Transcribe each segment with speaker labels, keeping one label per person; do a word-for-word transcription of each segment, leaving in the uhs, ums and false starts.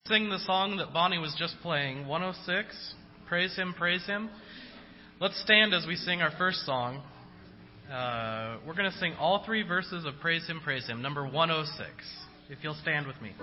Speaker 1: sing the song that Bonnie was just playing, one oh six, Praise Him, Praise Him. Let's stand as we sing our first song. Uh, we're going to sing all three verses of Praise Him, Praise Him, number one oh six. If you'll stand with me.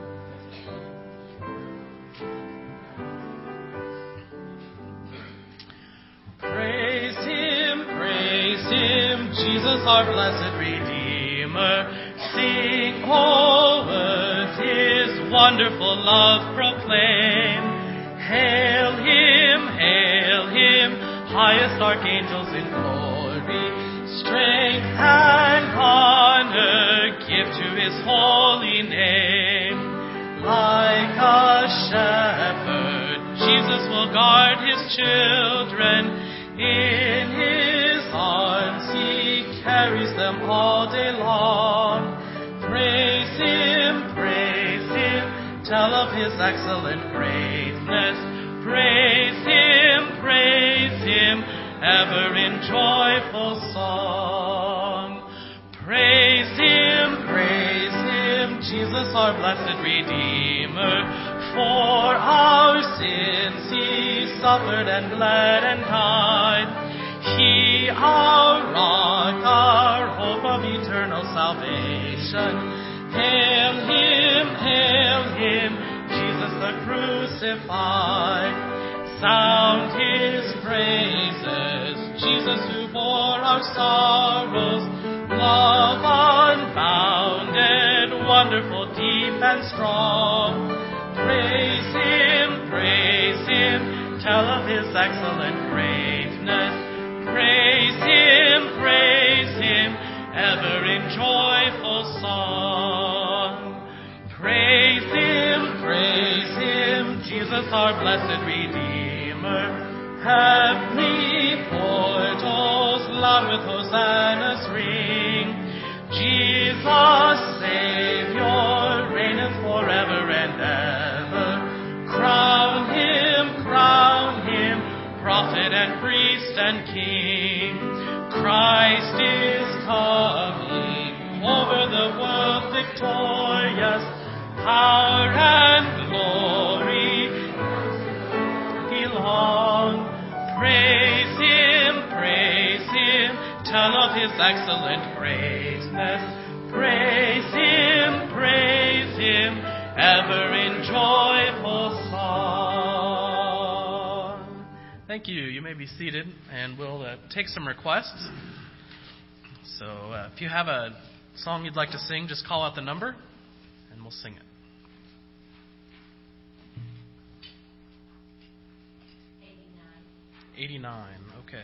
Speaker 1: Praise Him, praise Him, Jesus our blessed Redeemer. Sing, O earth, His wonderful love proclaim. Hail Him, hail Him, highest archangels in glory. Strength and honor give to His holy name. Like a shepherd, Jesus will guard His children. In His arms He carries them all day long. Praise Him, praise Him, tell of His excellent greatness. Praise Him, praise Him, ever in joyful song. Praise Him, praise Him, Jesus our blessed Redeemer. For our sins He suffered and bled and died. He, our rock, our hope of eternal salvation. Hail Him, hail Him, Jesus the crucified. Sound His praises, Jesus who bore our sorrows. Love unbounded, wonderful, deep and strong. Praise Him, praise Him, tell of His excellent greatness. Praise Him, praise Him, ever in joyful song. Praise Him, praise Him, Jesus our blessed Redeemer. Heavenly portals loud with hosannas ring. Jesus, Savior, reigneth forever and ever. Crown Him, crown Him, prophet and priest and king. Christ is coming, over the world victorious. Power and glory belong. Praise Him, praise Him, tell of His excellent greatness. Praise Him, praise Him, ever in joyful song. Thank you. You may be seated, and we'll uh, take some requests. So uh, if you have a song you'd like to sing, just call out the number, and we'll sing it. eighty-nine. eighty-nine, okay.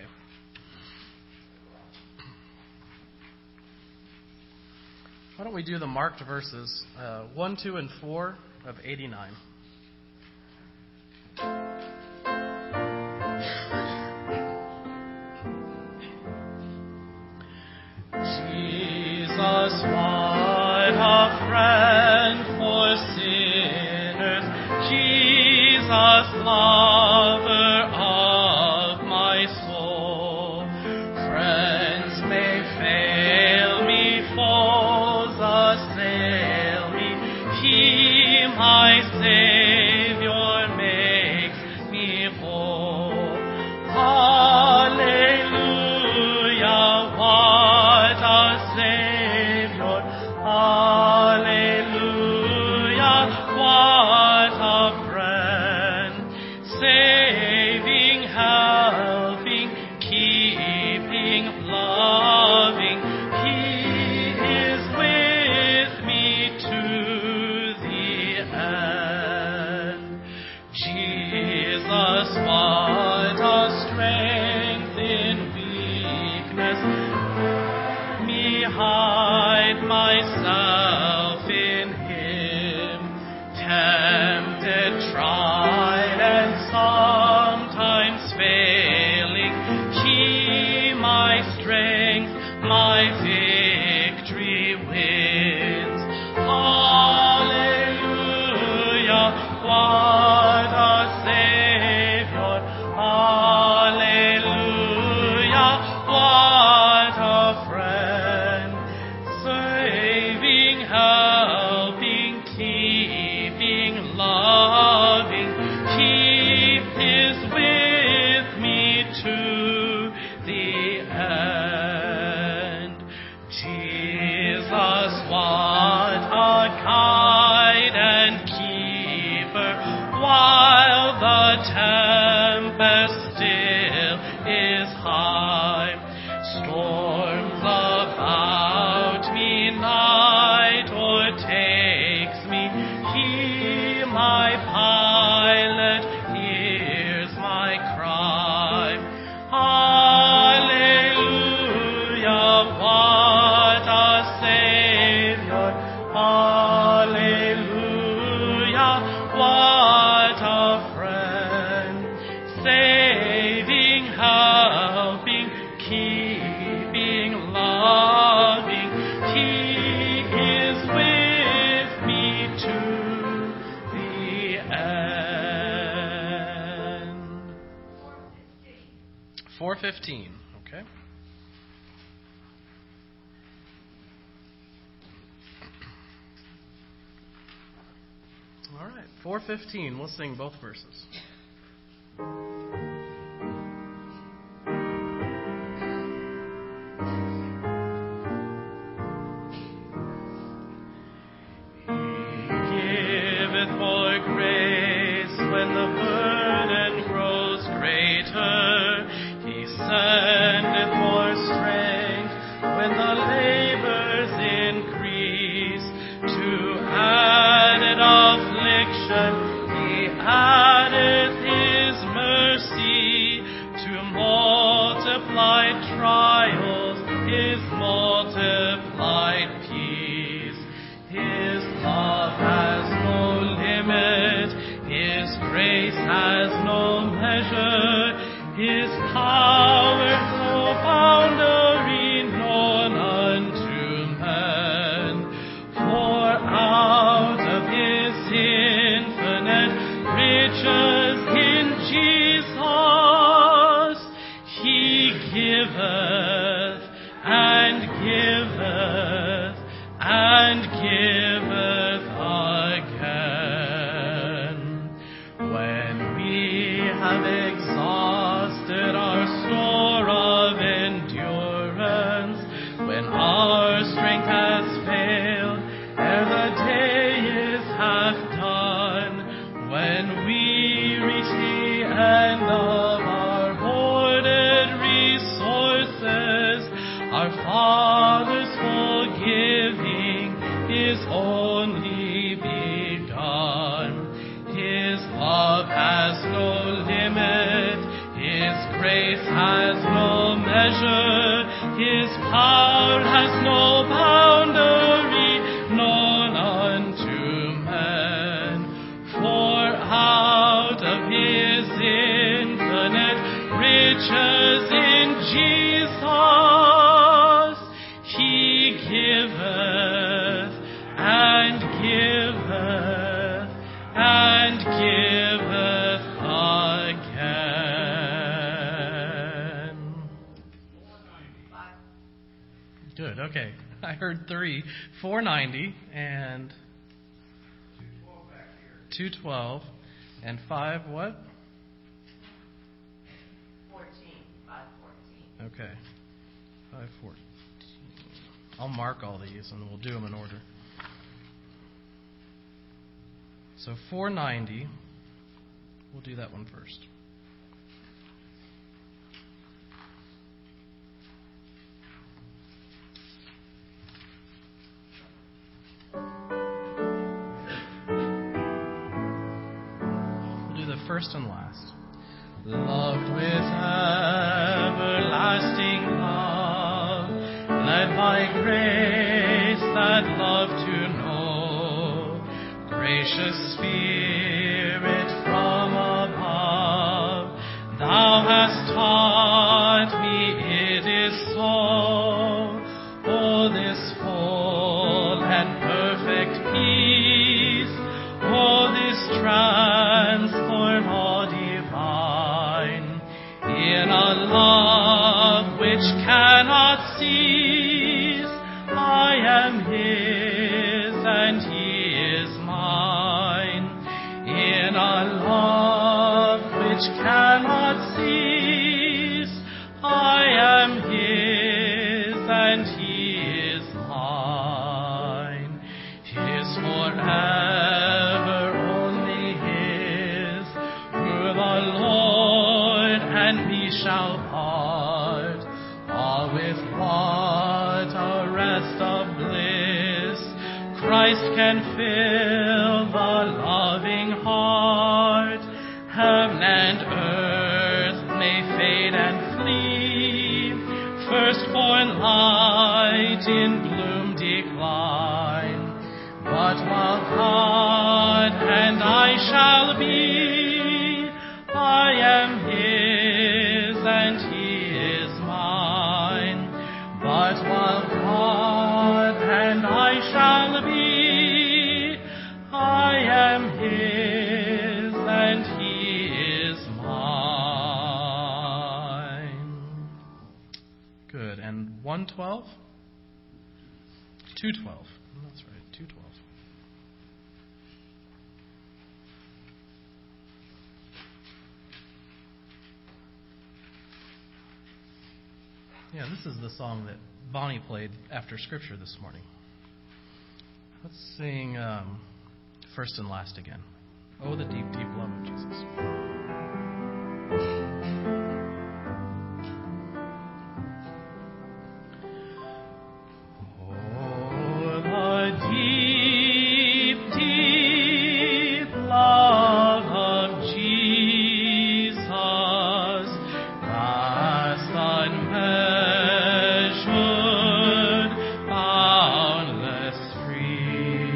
Speaker 1: Why don't we do the marked verses, uh, one, two, and four of eighty-nine. Jesus, what a friend for sinners. Jesus, lover of my soul. Friends may fail me, foes assail me. He, my Savior, makes me whole. Hallelujah, what a Savior. Hallelujah, what a friend. Saving, helping, keeping, loving. He is with me to the end. Jesus, what a strength in weakness. Me hide myself in Him. Tempted, tried, and sometimes failing. He, my strength, my victory wins. Hallelujah, what a Savior. Hallelujah, what a friend. Saving, helping, keeping, love. pilot hears my cry. Hallelujah, what a Savior. Hallelujah, what a friend. Saving, helping, keeping, loving. He is with me to the end. four fifteen, okay. All right, four fifteen, we'll sing both verses. Good, okay. I heard three. four ninety and two twelve and five what?
Speaker 2: fourteen. five fourteen.
Speaker 1: Okay. five fourteen. I'll mark all these and we'll do them in order. So four ninety, we'll do that one first. First and last. Loved with everlasting love, led by grace that love to know, gracious Spirit from above, thou hast taught me it is so. Oh, this full and perfect peace, oh, this transport all divine, in a love which cannot cease. I am His and He is mine, in a love which cannot cease. I am His and He is mine. His forever, only His, through the Lord and we shall part. Ah, with what a rest of bliss Christ can fill the loving heart. and in gloom decline. But while God and I shall be, I am his and he is mine. But while God and I shall be, I am his and he is mine. Good. And one twelve? two twelve. That's right, two twelve. Yeah, this is the song that Bonnie played after Scripture this morning. Let's sing um, First and Last again. Oh, the deep, deep love of Jesus. Oh, the deep, deep love of Jesus, vast, unmeasured, boundless, free,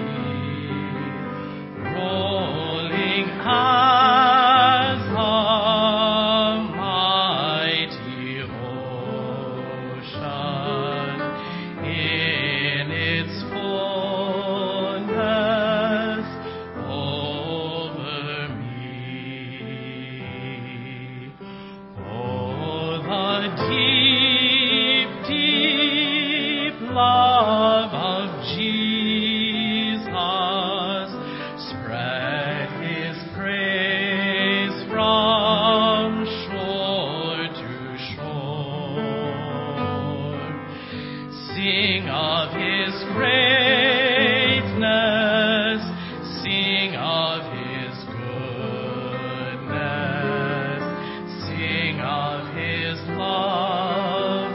Speaker 1: rolling as a mighty ocean in its fullness over me. Oh, the deep, deep love of Jesus, spread his praise from shore to shore. Sing of his greatness, sing of his goodness, sing of his love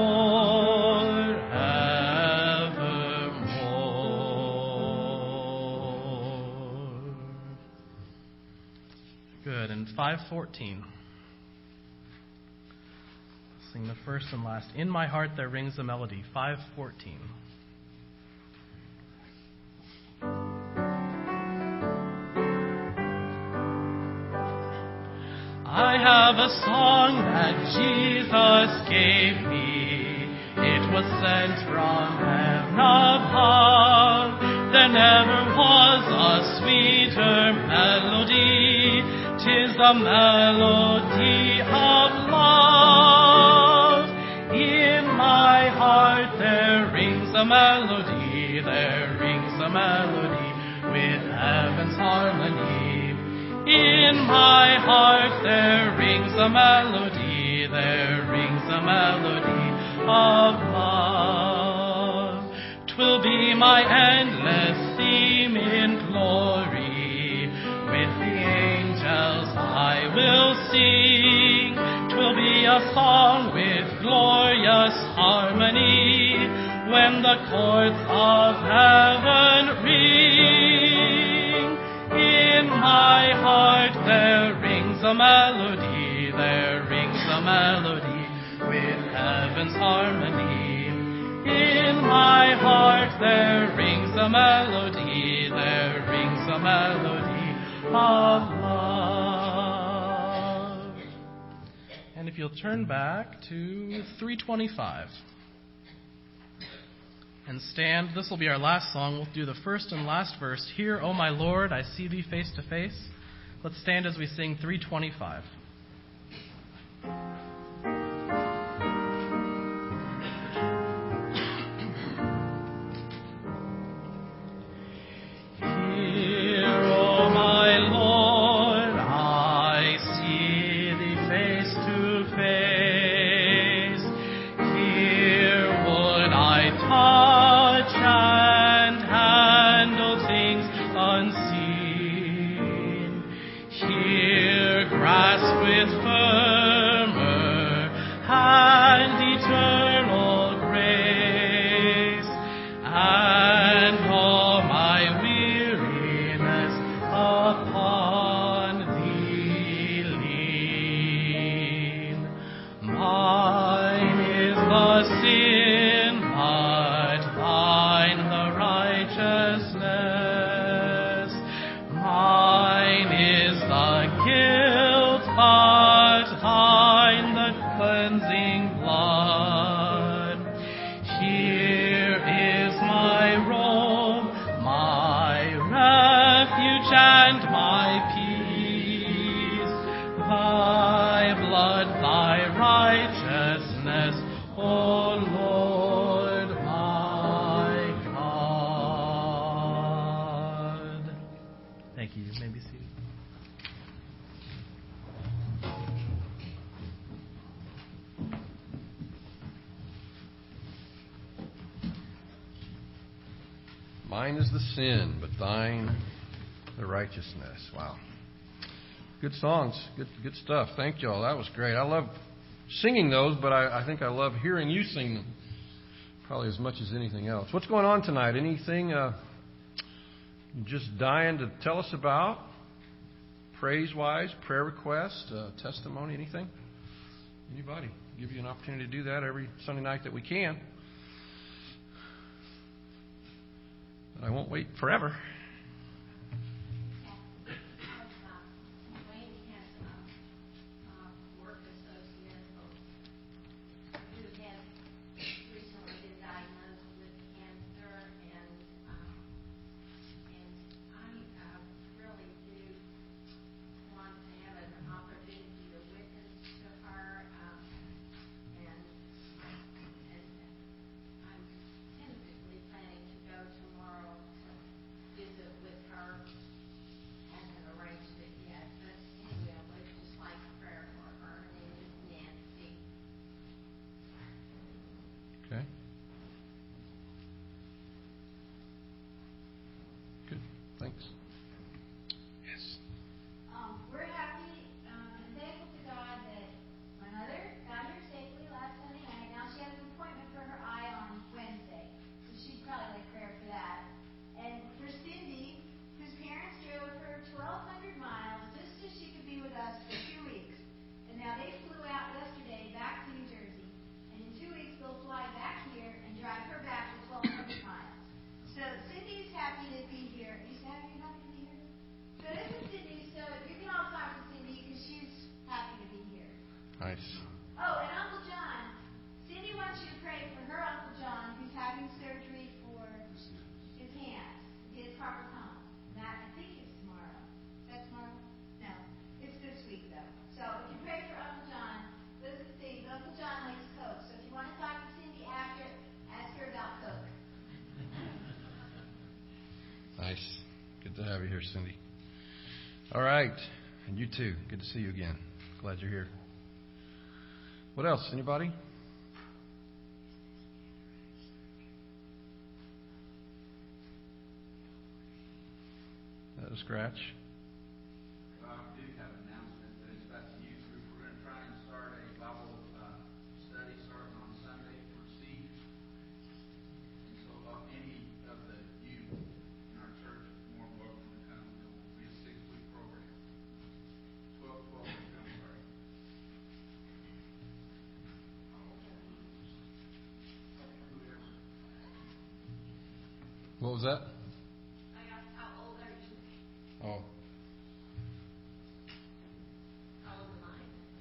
Speaker 1: forevermore. Good. And five fourteen. Sing the first and last. In my heart there rings a melody. five fourteen. I have a song that Jesus gave me. It was sent from heaven above. There never was a sweeter melody. 'Tis a melody of love. In my heart there rings a melody. There rings a melody with heaven's harmony. In my heart there rings a melody, there rings a melody of love. 'Twill be my endless theme in glory. With the angels I will sing. 'Twill be a song with glorious harmony when the chords of heaven ring. In my heart there rings a melody, there rings a melody with heaven's harmony. In my heart there rings a melody, there rings a melody of love. And if you'll turn back to three twenty-five and stand, this will be our last song. We'll do the first and last verse. Here, O my Lord, I see thee face to face. Let's stand as we sing three twenty-five. Here, O my Lord, I see thee face to face. Here would I touch and handle things unseen. Here grasp with firmer hand eternal grace, and all my weariness upon thee lean. Mine is the sin, seated.
Speaker 3: Mine is the sin, but thine the righteousness. Wow. Good songs. Good good stuff. Thank you all. That was great. I love singing those, but I, I think I love hearing you sing them probably as much as anything else. What's going on tonight? Anything uh, just dying to tell us about? Praise-wise, prayer request, uh, testimony, anything? Anybody? Give you an opportunity to do that every Sunday night that we can. But I won't wait forever. Okay. Good. Thanks. Yes.
Speaker 4: Um, we're happy um, and thankful to God that my mother got here safely last Sunday night. Now she has an appointment for her eye on Wednesday, so she'd probably like prayer for that. And for Cindy, whose parents drove her twelve hundred miles just so she could be with us for two weeks. And now they flew out yesterday back to New Jersey. And in two weeks they'll fly back here and drive her back to twelve hundred miles. So Cindy's happy to be here. Is that you happy to be here? So this is Cindy. So you can all talk to Cindy because she's happy to be here.
Speaker 3: Nice.
Speaker 4: Oh, and Uncle John. Cindy wants you to pray for her Uncle John who's having surgery for his hands, his carpal tunnel. That I think is tomorrow. Is that tomorrow? No, it's this week though. So if you pray for Uncle John, those are the things. Uncle John likes Coke. So if you want to talk to Cindy after, ask her about Coke.
Speaker 3: Nice. Good to have you here, Cindy. All right. And you too. Good to see you again. Glad you're here. What else? Anybody? That a scratch?
Speaker 5: Uh, we do have an announcement that it's about the youth group. We're going to try and start a Bible uh, study starting on Sunday for Seeds. And so uh, any of the youth in our church is more than welcome to come. It will be a six-week program. twelve, twelve weeks, I'm sorry.
Speaker 3: What was that?
Speaker 4: I asked how old are you?
Speaker 3: Oh.
Speaker 4: How old am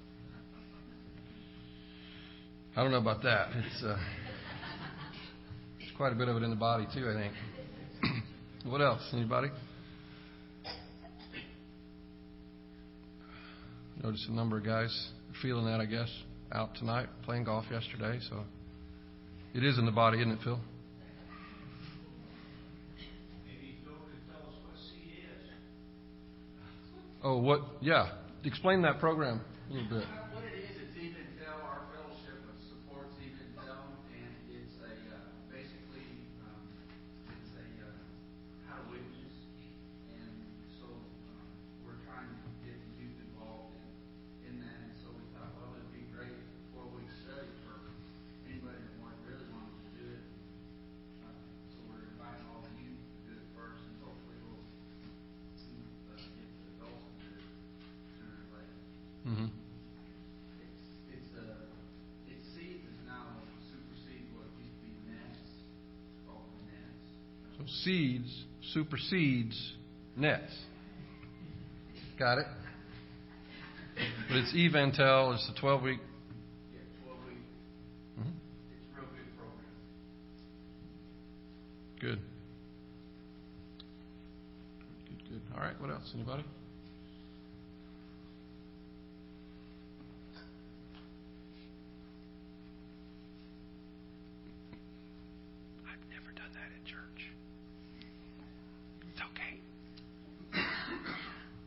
Speaker 4: I?
Speaker 3: I don't know about that. It's uh, there's quite a bit of it in the body too, I think. What else? Anybody? Notice a number of guys feeling that, I guess, out tonight, playing golf yesterday. So it is in the body, isn't it, Phil?
Speaker 5: Maybe Phil could tell us what seed is.
Speaker 3: Oh, what? Yeah. Explain that program a little bit.
Speaker 5: What it is, it's Eventel. Our fellowship supports Eventel, and it's a uh, basically um, it's a uh, how to witness, and so um, we're trying to get the youth involved in, in that, and so we thought, well, it'd be great twelve week study for anybody that want, really wanted to do it. Uh, so we're inviting all the youth to do it first, and hopefully we'll uh, get the adults to do it sooner or later.
Speaker 3: Mm-hmm.
Speaker 5: It's it's uh it's seeds is now supersedes what used to be nets. It's called nets.
Speaker 3: So seeds supersedes nets. Got it? But it's Eventel. It's a twelve week.
Speaker 5: Yeah, twelve week.
Speaker 3: Mm-hmm.
Speaker 5: It's a real good program.
Speaker 3: Good. Good, good. All right. What else? Anybody? I've never done that in church. It's okay.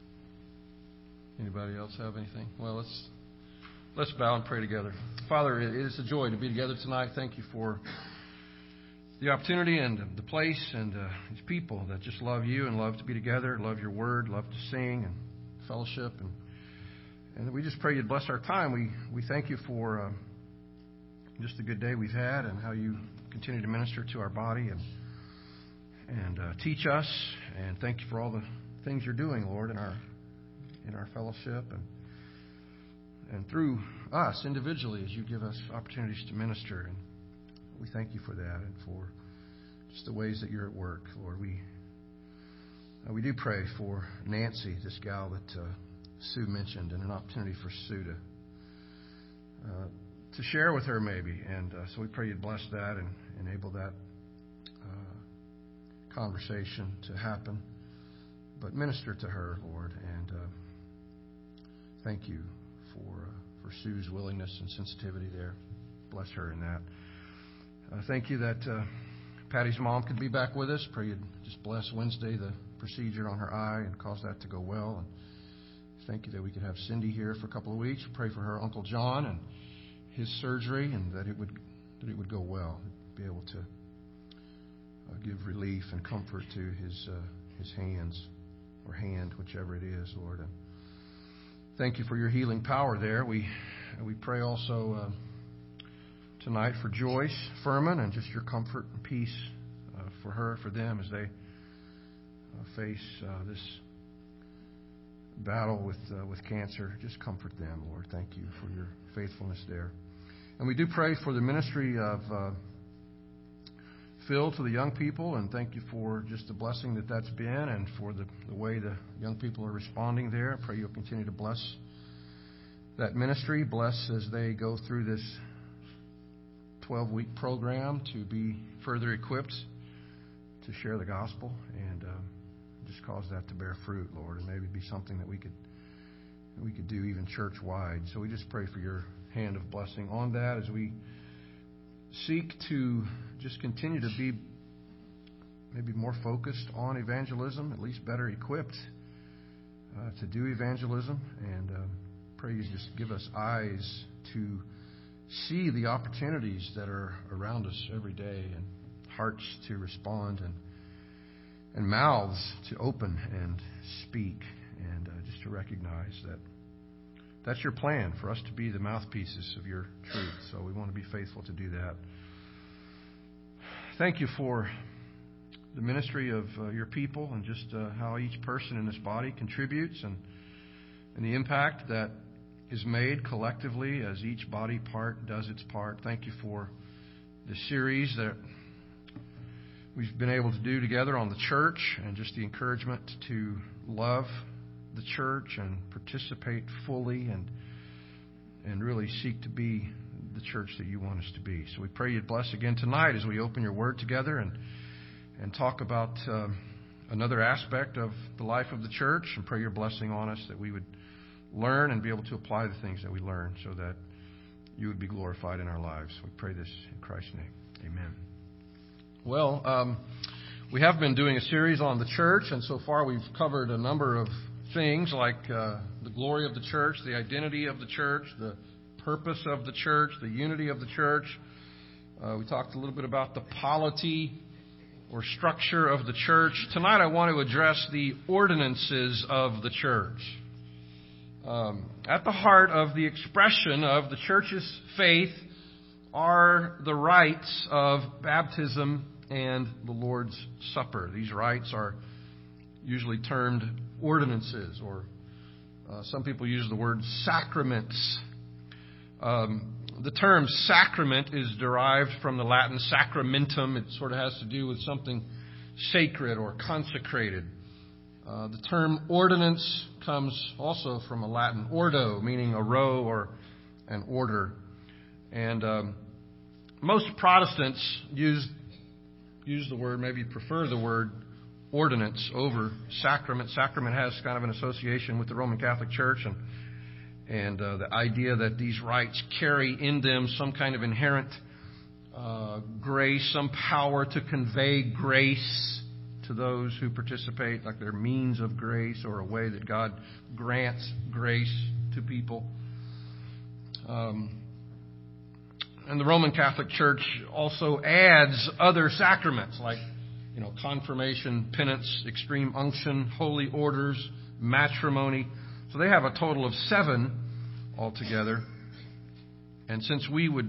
Speaker 3: Anybody else have anything? Well, let's let's bow and pray together. Father, it is a joy to be together tonight. Thank you for the opportunity and the place and uh, these people that just love you and love to be together, love your word, love to sing and fellowship. And and we just pray you'd bless our time. We we thank you for uh, just the good day we've had and how you continue to minister to our body and and uh, teach us. And thank you for all the things you're doing, Lord, in our in our fellowship and and through us individually as you give us opportunities to minister. And we thank you for that and for just the ways that you're at work, Lord. We uh, we do pray for Nancy, this gal that uh, Sue mentioned, and an opportunity for Sue to uh, to share with her maybe. And uh, so we pray you'd bless that and enable that uh, conversation to happen. But minister to her, Lord, and uh, thank you for uh, for Sue's willingness and sensitivity there. Bless her in that. Uh, thank you that uh, Patty's mom could be back with us. Pray you'd just bless Wednesday, the procedure on her eye, and cause that to go well. And thank you that we could have Cindy here for a couple of weeks. Pray for her Uncle John and his surgery, and that it would that it would go well. Be able to uh, give relief and comfort to his uh, his hands or hand, whichever it is, Lord. And thank you for your healing power there. We we pray also uh, tonight for Joyce Furman and just your comfort and peace uh, for her, for them as they uh, face uh, this battle with uh, with cancer. Just comfort them, Lord. Thank you for your faithfulness there. And we do pray for the ministry of uh, Phil to the young people, and thank you for just the blessing that that's been and for the, the way the young people are responding there. I pray you'll continue to bless that ministry. Bless as they go through this twelve-week program to be further equipped to share the gospel, and uh, just cause that to bear fruit, Lord, and maybe be something that we could that we could do even church-wide. So we just pray for your hand of blessing on that as we seek to just continue to be maybe more focused on evangelism, at least better equipped uh, to do evangelism. And uh, pray you just give us eyes to see the opportunities that are around us every day, and hearts to respond, and and mouths to open and speak, and uh, just to recognize that that's your plan for us to be the mouthpieces of your truth. So we want to be faithful to do that. Thank you for the ministry of uh, your people and just uh, how each person in this body contributes, and and the impact that is made collectively as each body part does its part. Thank you for the series that we've been able to do together on the church, and just the encouragement to love the church and participate fully and and really seek to be the church that you want us to be. So we pray you'd bless again tonight as we open your word together and and talk about uh, another aspect of the life of the church, and pray your blessing on us that we would learn and be able to apply the things that we learn so that you would be glorified in our lives. We pray this in Christ's name. Amen. Well, um, we have been doing a series on the church, and so far we've covered a number of things like uh, the glory of the church, the identity of the church, the purpose of the church, the unity of the church. Uh, we talked a little bit about the polity or structure of the church. Tonight I want to address the ordinances of the church. Um, at the heart of the expression of the church's faith are the rites of baptism and the Lord's Supper. These rites are usually termed ordinances, or uh, some people use the word sacraments. Um, the term sacrament is derived from the Latin sacramentum. It sort of has to do with something sacred or consecrated. Uh, the term ordinance comes also from a Latin ordo, meaning a row or an order. And um, most Protestants use use the word, maybe prefer the word ordinance over sacrament. Sacrament has kind of an association with the Roman Catholic Church, and and uh, the idea that these rites carry in them some kind of inherent uh, grace, some power to convey grace to those who participate, like their means of grace or a way that God grants grace to people. Um, and the Roman Catholic Church also adds other sacraments like, you know, confirmation, penance, extreme unction, holy orders, matrimony. So they have a total of seven altogether. And since we would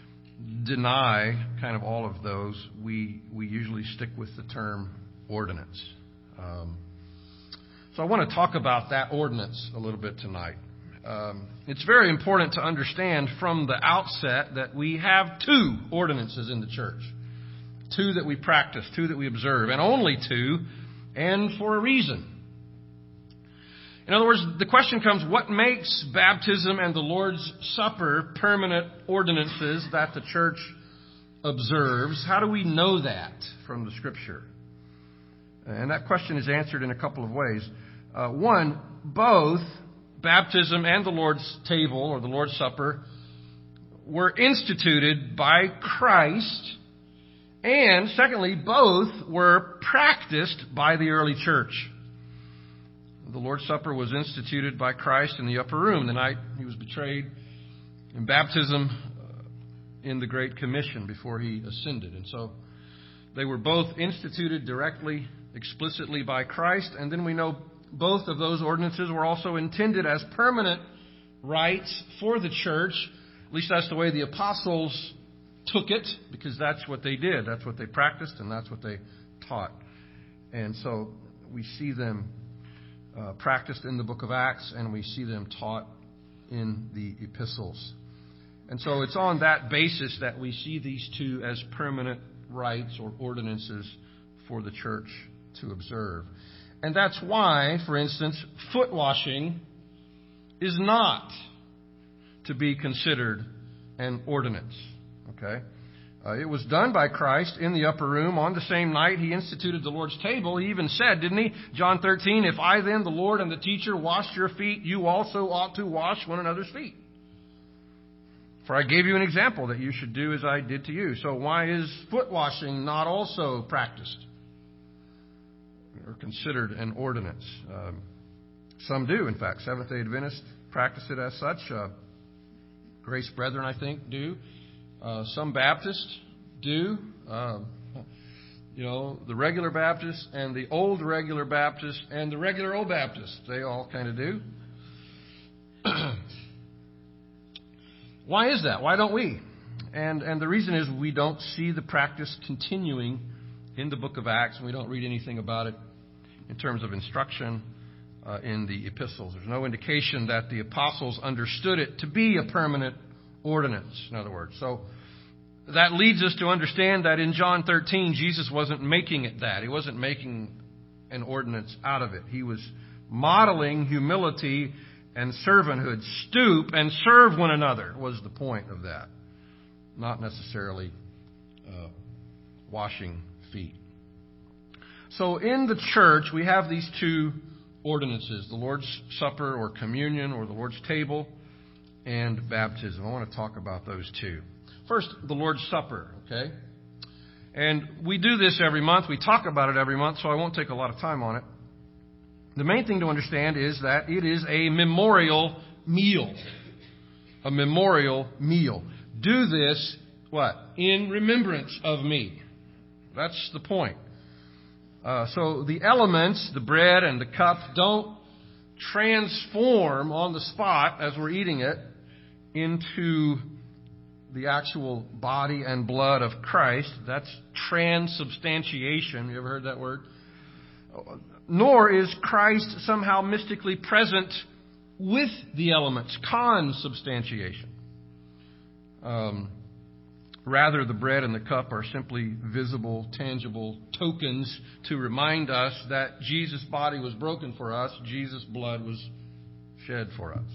Speaker 3: deny kind of all of those, we we usually stick with the term ordinance. Um, so I want to talk about that ordinance a little bit tonight. Um, it's very important to understand from the outset that we have two ordinances in the church. Two that we practice, two that we observe, and only two, and for a reason. In other words, the question comes, what makes baptism and the Lord's Supper permanent ordinances that the church observes? How do we know that from the Scripture? And that question is answered in a couple of ways. Uh, one, both baptism and the Lord's table or the Lord's Supper were instituted by Christ. And secondly, both were practiced by the early church. The Lord's Supper was instituted by Christ in the upper room the night he was betrayed, in baptism in the Great Commission before he ascended. And so they were both instituted directly, explicitly by Christ. And then we know both of those ordinances were also intended as permanent rites for the church. At least that's the way the apostles took it, because that's what they did. That's what they practiced, and that's what they taught. And so we see them uh, practiced in the book of Acts, and we see them taught in the epistles. And so it's on that basis that we see these two as permanent rites or ordinances for the church to observe. And that's why, for instance, foot washing is not to be considered an ordinance. Okay? Uh, it was done by Christ in the upper room on the same night he instituted the Lord's table. He even said, didn't he? John thirteen, if I then, the Lord and the teacher, washed your feet, you also ought to wash one another's feet. For I gave you an example that you should do as I did to you. So why is foot washing not also practiced or considered an ordinance? Um, some do, in fact. Seventh-day Adventists practice it as such. Uh, Grace Brethren, I think, do. Uh, some Baptists do. Um, you know, the regular Baptists and the old regular Baptists and the regular old Baptists, they all kind of do. Why is that? Why don't we? And and the reason is we don't see the practice continuing in the book of Acts, and we don't read anything about it in terms of instruction uh, in the epistles. There's no indication that the apostles understood it to be a permanent ordinance, in other words. So that leads us to understand that in John thirteen, Jesus wasn't making it that. He wasn't making an ordinance out of it. He was modeling humility and servanthood. Stoop and serve one another was the point of that. Not necessarily uh, washing feet. So in the church, we have these two ordinances, the Lord's Supper or communion or the Lord's table and baptism. I want to talk about those two. First, the Lord's Supper, okay? And we do this every month. We talk about it every month, so I won't take a lot of time on it. The main thing to understand is that it is a memorial meal. A memorial meal. Do this, what? In remembrance of me. That's the point. Uh, so the elements, the bread and the cup, don't transform on the spot as we're eating it into the actual body and blood of Christ. That's transubstantiation. You ever heard that word? Nor is Christ somehow mystically present with the elements. Consubstantiation. Um, rather, the bread and the cup are simply visible, tangible tokens to remind us that Jesus' body was broken for us, Jesus' blood was shed for us.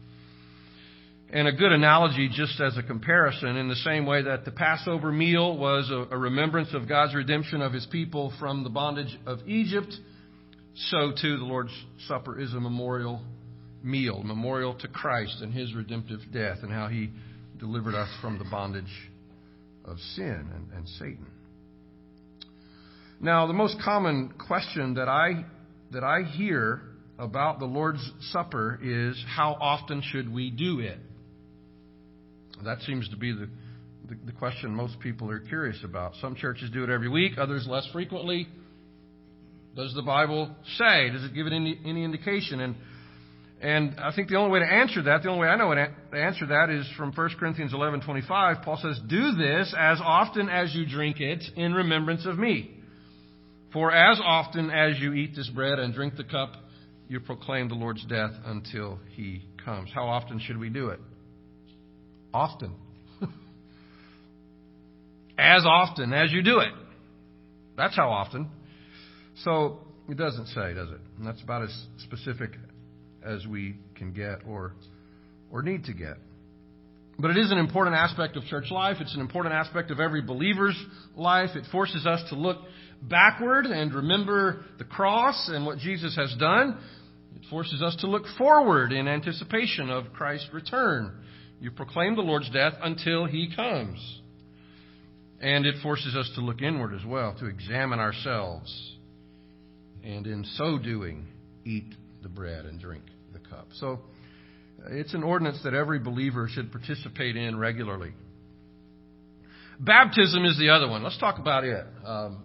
Speaker 3: And a good analogy, just as a comparison, in the same way that the Passover meal was a, a remembrance of God's redemption of His people from the bondage of Egypt, so too the Lord's Supper is a memorial meal, memorial to Christ and His redemptive death and how He delivered us from the bondage of sin and, and Satan. Now, the most common question that I that I hear about the Lord's Supper is, how often should we do it? That seems to be the, the, the question most people are curious about. Some churches do it every week, others less frequently. Does the Bible say? Does it give it any, any indication? And and I think the only way to answer that, the only way I know to answer that is from First Corinthians eleven twenty-five. Paul says, "Do this as often as you drink it in remembrance of me. For as often as you eat this bread and drink the cup, you proclaim the Lord's death until He comes." How often should we do it? Often. As often as you do it. That's how often. So it doesn't say, does it? And that's about as specific as we can get or or need to get. But it is an important aspect of church life. It's an important aspect of every believer's life. It forces us to look backward and remember the cross and what Jesus has done. It forces us to look forward in anticipation of Christ's return. You proclaim the Lord's death until He comes. And it forces us to look inward as well, to examine ourselves. And in so doing, eat the bread and drink the cup. So it's an ordinance that every believer should participate in regularly. Baptism is the other one. Let's talk about it. Um,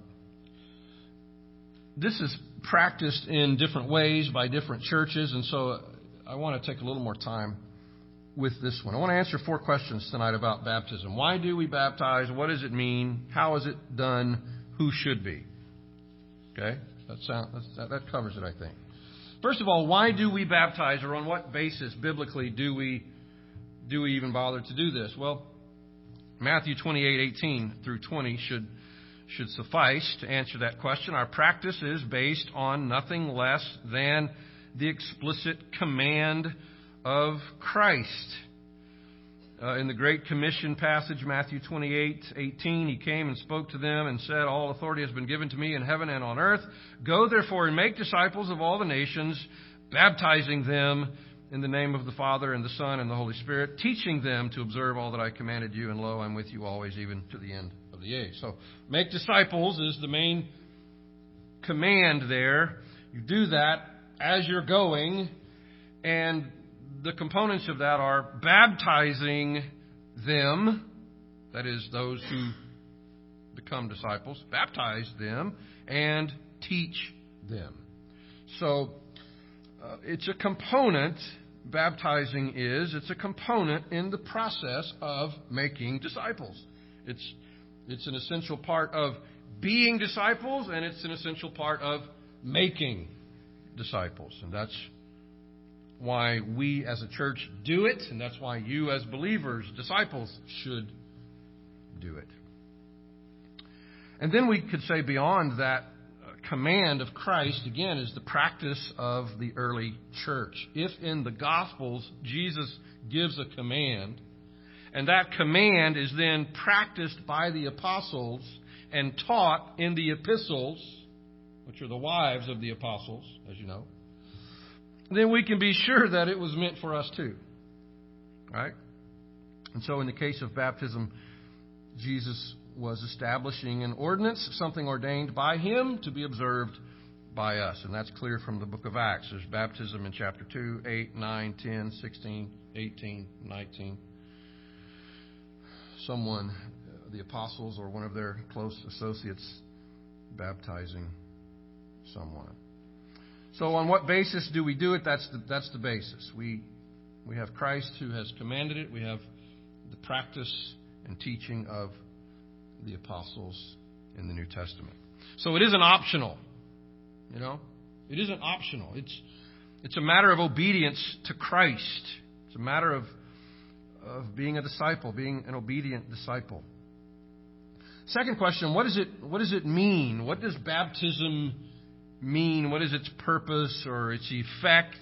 Speaker 3: this is practiced in different ways by different churches, and so I want to take a little more time with this one. I want to answer four questions tonight about baptism. Why do we baptize? What does it mean? How is it done? Who should be? Okay? That, sound, that, that covers it, I think. First of all, why do we baptize, or on what basis biblically do we do we even bother to do this? Well, Matthew twenty-eight eighteen through twenty should should suffice to answer that question. Our practice is based on nothing less than the explicit command of Christ. Uh, in the Great Commission passage, Matthew twenty-eight eighteen, He came and spoke to them and said, "All authority has been given to me in heaven and on earth. Go therefore and make disciples of all the nations, baptizing them in the name of the Father and the Son and the Holy Spirit, teaching them to observe all that I commanded you, and lo, I'm with you always, even to the end of the age." So, make disciples is the main command there. You do that as you're going, and the components of that are baptizing them, that is, those who become disciples, baptize them, and teach them. So, uh, it's a component, baptizing is, it's a component in the process of making disciples. It's, it's an essential part of being disciples, and it's an essential part of making disciples. And that's why we as a church do it, and that's why you as believers, disciples, should do it. And then we could say beyond that command of Christ, again, is the practice of the early church. If in the Gospels Jesus gives a command, and that command is then practiced by the apostles and taught in the epistles, which are the wives of the apostles, as you know, then we can be sure that it was meant for us too. Right? And so in the case of baptism, Jesus was establishing an ordinance, something ordained by Him to be observed by us. And that's clear from the book of Acts. There's baptism in chapter two, eight, nine, ten, sixteen, eighteen, nineteen. Someone, the apostles or one of their close associates, baptizing someone. So on what basis do we do it? That's the, that's the basis. We we have Christ who has commanded it. We have the practice and teaching of the apostles in the New Testament. So it isn't optional. You know? It isn't optional. It's it's a matter of obedience to Christ. It's a matter of of being a disciple, being an obedient disciple. Second question, what does it what does it mean? What does baptism mean? What is its purpose or its effect?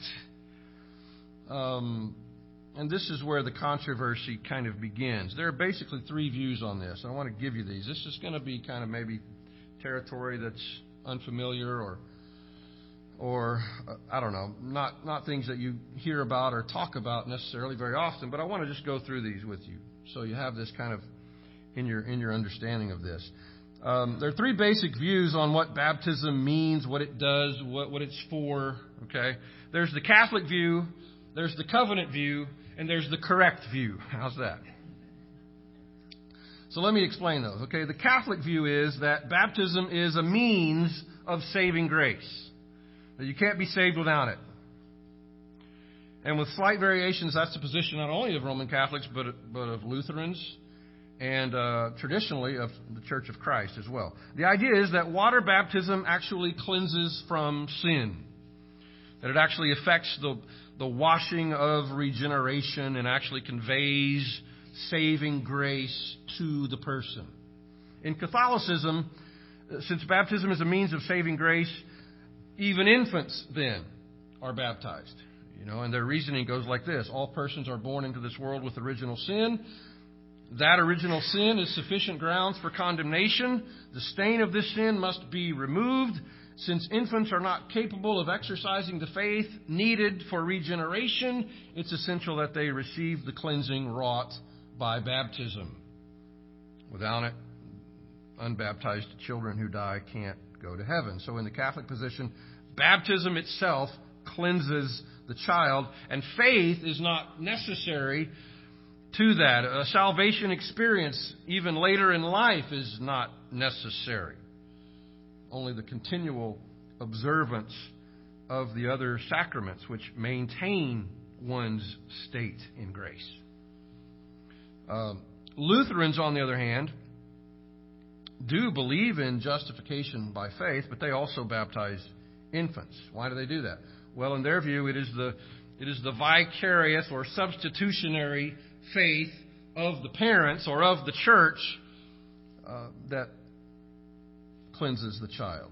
Speaker 3: Um, and this is where the controversy kind of begins. There are basically three views on this. I want to give you these. This is going to be kind of maybe territory that's unfamiliar or, or uh, I don't know, not not things that you hear about or talk about necessarily very often. But I want to just go through these with you so you have this kind of in your in your understanding of this. Um, there are three basic views on what baptism means, what it does, what, what it's for. Okay, there's the Catholic view, there's the covenant view, and there's the correct view. How's that? So let me explain those. Okay, the Catholic view is that baptism is a means of saving grace. That you can't be saved without it. And with slight variations, that's the position not only of Roman Catholics, but, but of Lutherans and uh, traditionally of the Church of Christ as well. The idea is that water baptism actually cleanses from sin. That it actually affects the, the washing of regeneration and actually conveys saving grace to the person. In Catholicism, since baptism is a means of saving grace, even infants then are baptized. You know, and their reasoning goes like this. All persons are born into this world with original sin. That original sin is sufficient grounds for condemnation. The stain of this sin must be removed. Since infants are not capable of exercising the faith needed for regeneration, it's essential that they receive the cleansing wrought by baptism. Without it, unbaptized children who die can't go to heaven. So in the Catholic position, baptism itself cleanses the child, and faith is not necessary to that. A salvation experience, even later in life, is not necessary. Only the continual observance of the other sacraments which maintain one's state in grace. Um, Lutherans, on the other hand, do believe in justification by faith, but they also baptize infants. Why do they do that? Well, in their view, it is the it is the vicarious or substitutionary faith of the parents or of the church uh, that cleanses the child.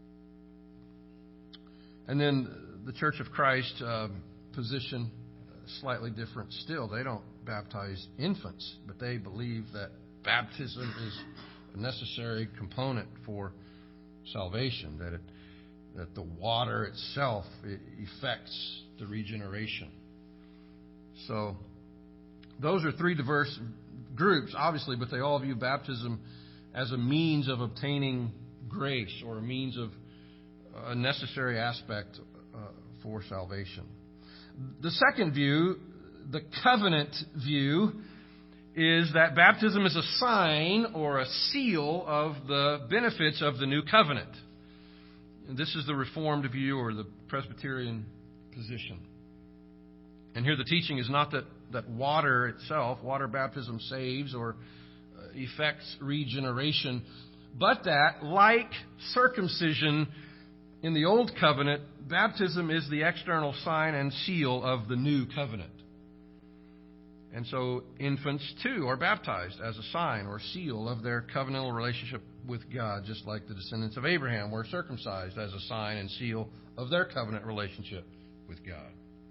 Speaker 3: And then the Church of Christ uh, position slightly different still. They don't baptize infants, but they believe that baptism is a necessary component for salvation, that it that the water itself it effects the regeneration. So those are three diverse groups, obviously, but they all view baptism as a means of obtaining grace or a means of a necessary aspect uh, for salvation. The second view, the covenant view, is that baptism is a sign or a seal of the benefits of the new covenant. This is the Reformed view or the Presbyterian position. And here the teaching is not that, that water itself, water baptism saves or effects regeneration, but that, like circumcision in the Old Covenant, baptism is the external sign and seal of the new covenant. And so infants, too, are baptized as a sign or seal of their covenantal relationship with God, just like the descendants of Abraham were circumcised as a sign and seal of their covenant relationship with God.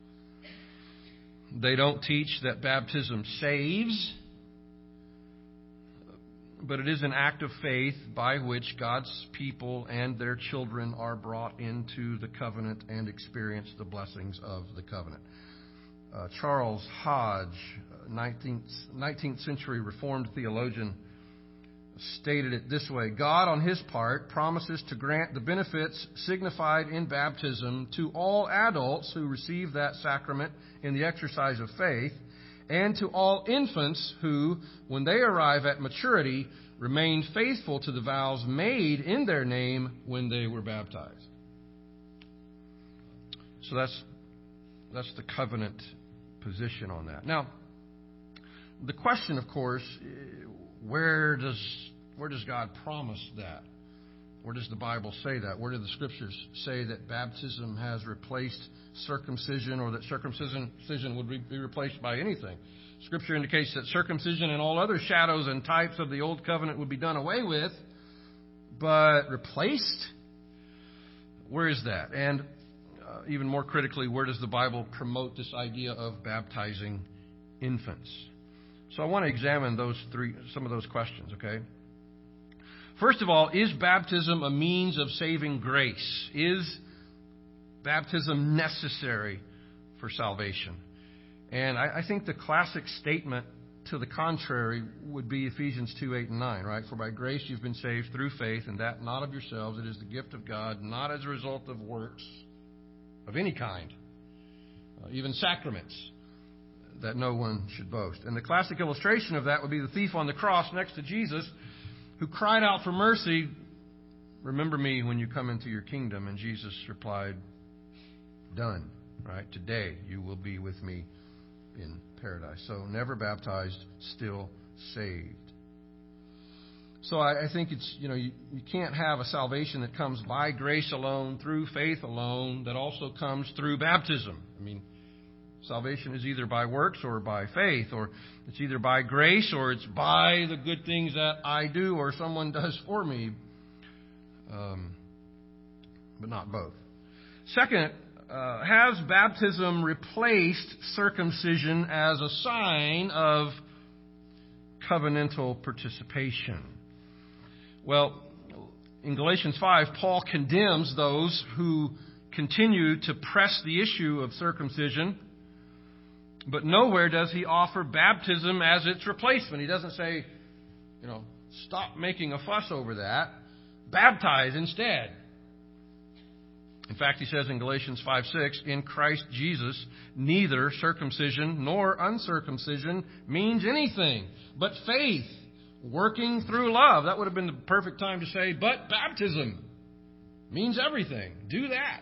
Speaker 3: They don't teach that baptism saves, but it is an act of faith by which God's people and their children are brought into the covenant and experience the blessings of the covenant. Uh, Charles Hodge, nineteenth, nineteenth century Reformed theologian, stated it this way: God, on His part, promises to grant the benefits signified in baptism to all adults who receive that sacrament in the exercise of faith, and to all infants who, when they arrive at maturity, remain faithful to the vows made in their name when they were baptized. So that's that's the covenant position on that. Now, the question, of course, where does where does God promise that? Where does the Bible say that? Where do the Scriptures say that baptism has replaced circumcision, or that circumcision would be replaced by anything? Scripture indicates that circumcision and all other shadows and types of the Old Covenant would be done away with, but replaced? Where is that? And uh, even more critically, where does the Bible promote this idea of baptizing infants? So I want to examine those three, some of those questions, okay? First of all, is baptism a means of saving grace? Is baptism necessary for salvation? And I, I think the classic statement to the contrary would be Ephesians two, eight, and nine, right? For by grace you've been saved through faith, and that not of yourselves. It is the gift of God, not as a result of works of any kind, uh, even sacraments, that no one should boast. And the classic illustration of that would be the thief on the cross next to Jesus, who cried out for mercy, "Remember me when you come into your kingdom." And Jesus replied, "Done." Right? "Today you will be with me in paradise." So never baptized, still saved. So I, I think it's, you know, you, you can't have a salvation that comes by grace alone, through faith alone, that also comes through baptism. I mean, salvation is either by works or by faith, or it's either by grace or it's by the good things that I do or someone does for me, um, but not both. Second, uh, has baptism replaced circumcision as a sign of covenantal participation? Well, in Galatians five, Paul condemns those who continue to press the issue of circumcision, but nowhere does he offer baptism as its replacement. He doesn't say, you know, stop making a fuss over that. Baptize instead. In fact, he says in Galatians five six, in Christ Jesus, neither circumcision nor uncircumcision means anything, but faith working through love. That would have been the perfect time to say, but baptism means everything. Do that.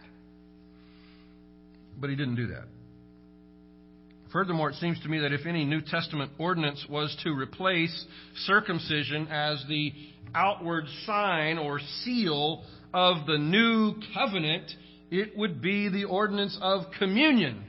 Speaker 3: But he didn't do that. Furthermore, it seems to me that if any New Testament ordinance was to replace circumcision as the outward sign or seal of the new covenant, it would be the ordinance of communion,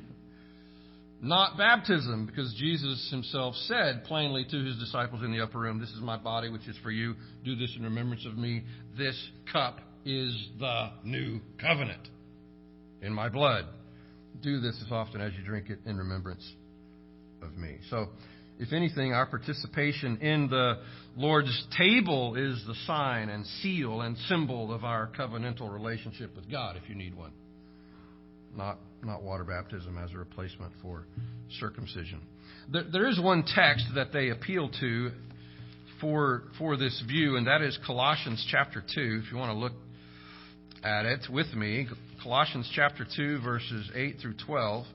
Speaker 3: not baptism, because Jesus himself said plainly to his disciples in the upper room, "This is my body, which is for you. Do this in remembrance of me. This cup is the new covenant in my blood. Do this as often as you drink it in remembrance of me." So, if anything, our participation in the Lord's table is the sign and seal and symbol of our covenantal relationship with God, if you need one. Not, not water baptism as a replacement for circumcision. There, there is one text that they appeal to for, for this view, and that is Colossians chapter two. If you want to look at it with me, Colossians chapter two, verses eight through twelve.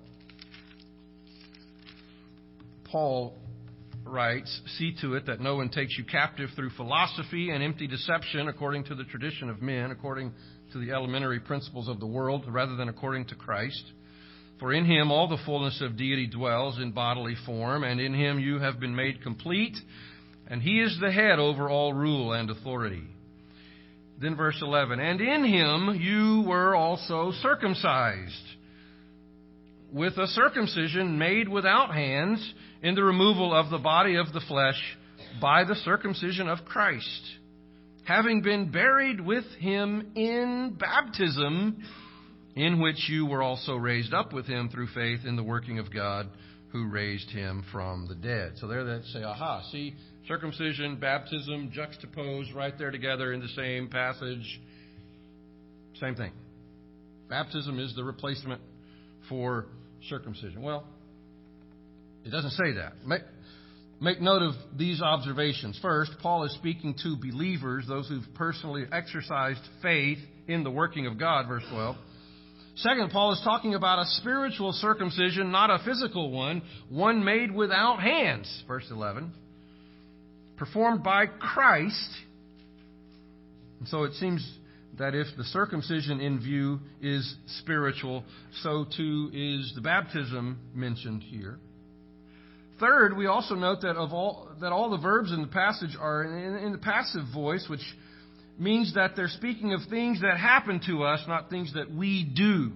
Speaker 3: Paul writes, "See to it that no one takes you captive through philosophy and empty deception, according to the tradition of men, according to the elementary principles of the world, rather than according to Christ. For in him all the fullness of deity dwells in bodily form, and in him you have been made complete, and he is the head over all rule and authority." Then verse eleven, "And in him you were also circumcised, with a circumcision made without hands, in the removal of the body of the flesh by the circumcision of Christ, having been buried with him in baptism, in which you were also raised up with him through faith in the working of God, who raised him from the dead." So there they say, aha, see, circumcision, baptism, juxtaposed right there together in the same passage. Same thing. Baptism is the replacement for circumcision. Well, it doesn't say that. Make, make note of these observations. First, Paul is speaking to believers, those who've personally exercised faith in the working of God, verse twelve. Second, Paul is talking about a spiritual circumcision, not a physical one, one made without hands, verse eleven, performed by Christ. And so it seems that if the circumcision in view is spiritual, so too is the baptism mentioned here. Third, we also note that of all that all the verbs in the passage are in, in the passive voice, which means that they're speaking of things that happen to us, not things that we do